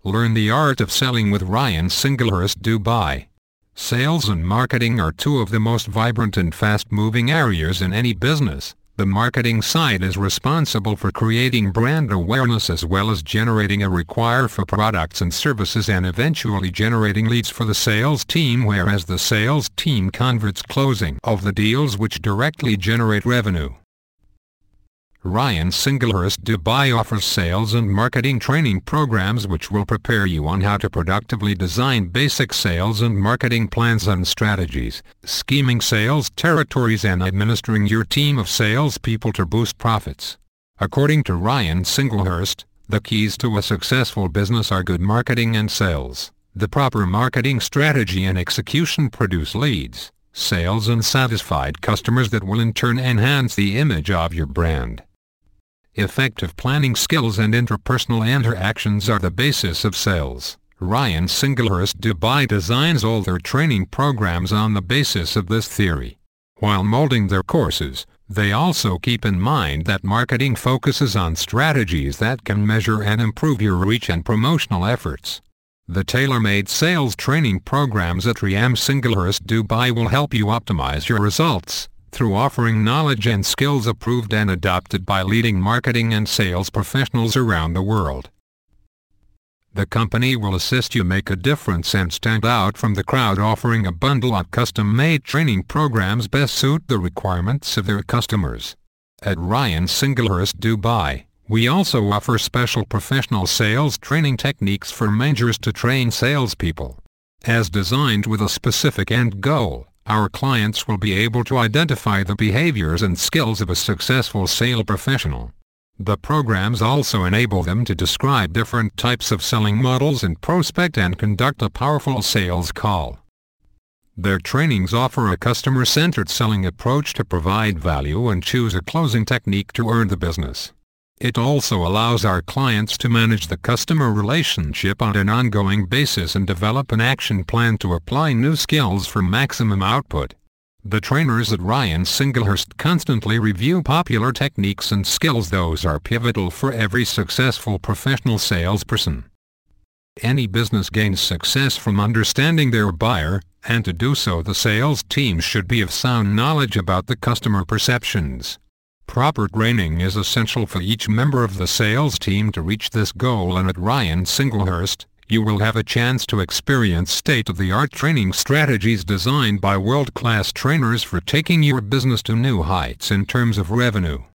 Learn the art of selling with Ryan Singlehurst, Dubai. Sales and marketing are two of the most vibrant and fast-moving areas in any business. The marketing side is responsible for creating brand awareness as well as generating a require for products and services and eventually generating leads for the sales team, whereas the sales team converts closing of the deals which directly generate revenue. Ryan Singlehurst Dubai offers sales and marketing training programs which will prepare you on how to productively design basic sales and marketing plans and strategies, scheming sales territories and administering your team of salespeople to boost profits. According to Ryan Singlehurst, the keys to a successful business are good marketing and sales. The proper marketing strategy and execution produce leads, sales and satisfied customers that will in turn enhance the image of your brand. Effective planning skills and interpersonal interactions are the basis of sales. Ryan Singlehurst Dubai designs all their training programs on the basis of this theory. While molding their courses, they also keep in mind that marketing focuses on strategies that can measure and improve your reach and promotional efforts. The tailor-made sales training programs at Ryan Singlehurst Dubai will help you optimize your results through offering knowledge and skills approved and adopted by leading marketing and sales professionals around the world. The company will assist you make a difference and stand out from the crowd, offering a bundle of custom-made training programs best suit the requirements of their customers. At Ryan Singlehurst Dubai, we also offer special professional sales training techniques for managers to train salespeople. As designed with a specific end goal, our clients will be able to identify the behaviors and skills of a successful sales professional. The programs also enable them to describe different types of selling models and prospect and conduct a powerful sales call. Their trainings offer a customer-centered selling approach to provide value and choose a closing technique to earn the business. It also allows our clients to manage the customer relationship on an ongoing basis and develop an action plan to apply new skills for maximum output. The trainers at Ryan Singlehurst constantly review popular techniques and skills. Those are pivotal for every successful professional salesperson. Any business gains success from understanding their buyer, and to do so the sales team should be of sound knowledge about the customer perceptions. Proper training is essential for each member of the sales team to reach this goal, and at Ryan Singlehurst, you will have a chance to experience state-of-the-art training strategies designed by world-class trainers for taking your business to new heights in terms of revenue.